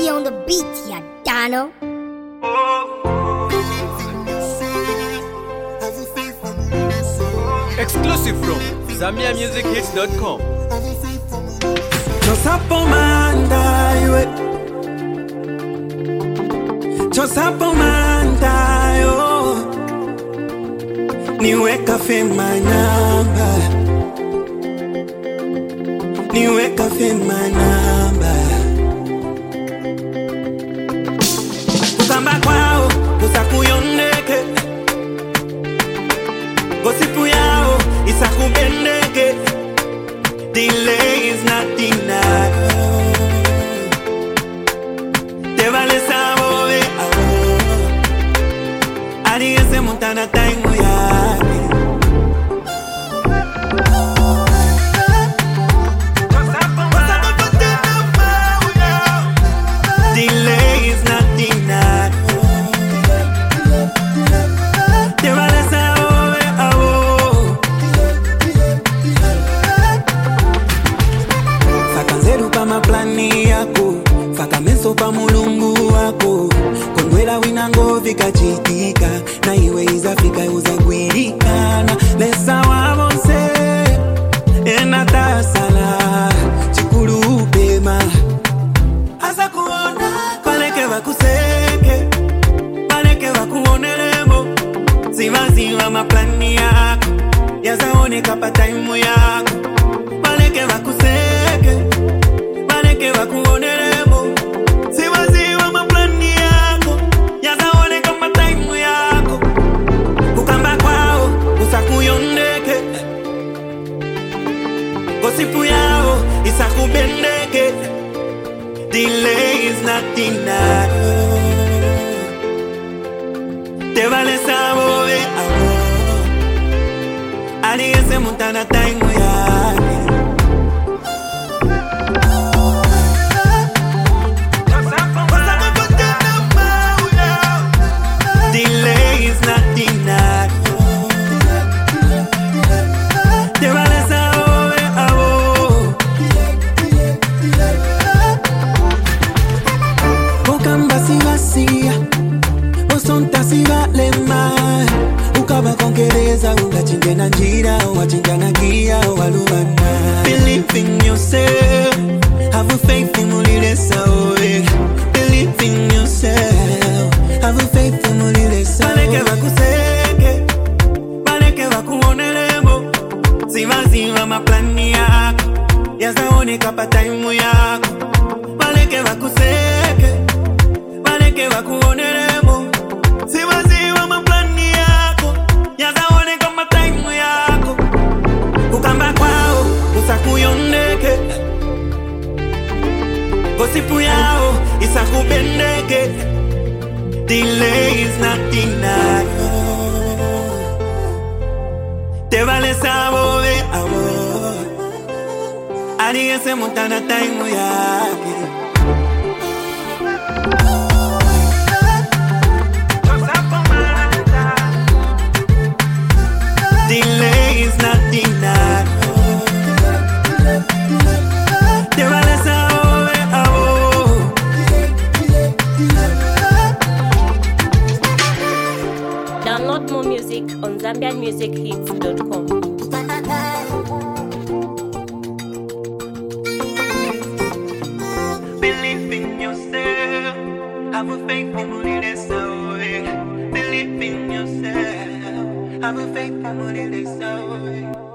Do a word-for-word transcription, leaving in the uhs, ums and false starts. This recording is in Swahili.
T on the beat, ya Dano. Exclusive from Zambia Music Hits dot com. Chosapo mandayo, Chosapo mandayo, niweka fema namba, niweka fema namba. Kukamba kwao, kusakuyondeke, gosipu yao, isakubendeke. Delay is not denial. Te vale saber ahora. Ari ese montana time yake. Delay is not denial. Te vale saber ahora. Fakanzeru pa maplani yako, fakameso pa mulungu wako. Kongwela winango vikachitika, na iwe izafika uzagwirikana. Lesa wabonse, enata sala, chikuru upema. Asa kuona, paleke wakuseke, paleke wakuoneremo. Ziva ziva maplani yako, yazaone kapa time yako. Paleke wakuseke, paleke wakuoneremo. Ziva ziva maplani yako, yazaone kama time yako. Kukamba kwao, usakuyondeke, gosipu yao, isakubendeke. Delay is not denial. Te vale saber ahora. Ari ese montana time yake. Delay is not denial. Te vale saber ahora. Kokamba si vacía, osonta si vale mal. Ukaba kongereza, ungachinja na njira, wachinja na gia, walubana. Believe in yourself, have faith in mulile sawe. Believe in yourself, have faith in mulile sawe. Baleke wakuseke, baleke wakuoneremo. Ziva ziva maplani yako, yazaone kapa time yako. Baleke wakuseke, baleke wakuoneremo. Ziva ziva maplani yako, yazaone kama time yako. Kukamba kwao, usakuyondeke, gosipu yao, isakubendeke. Delay is not denial. Te vale saber ahora. Ari ese montana time yake. Delay is not denial. Te vale saber ahora. Download more music on Zambian Music Hits dot com. Believe in yourself, have a faith in mulile sawe. Believe in yourself, have a faith in mulile sawe.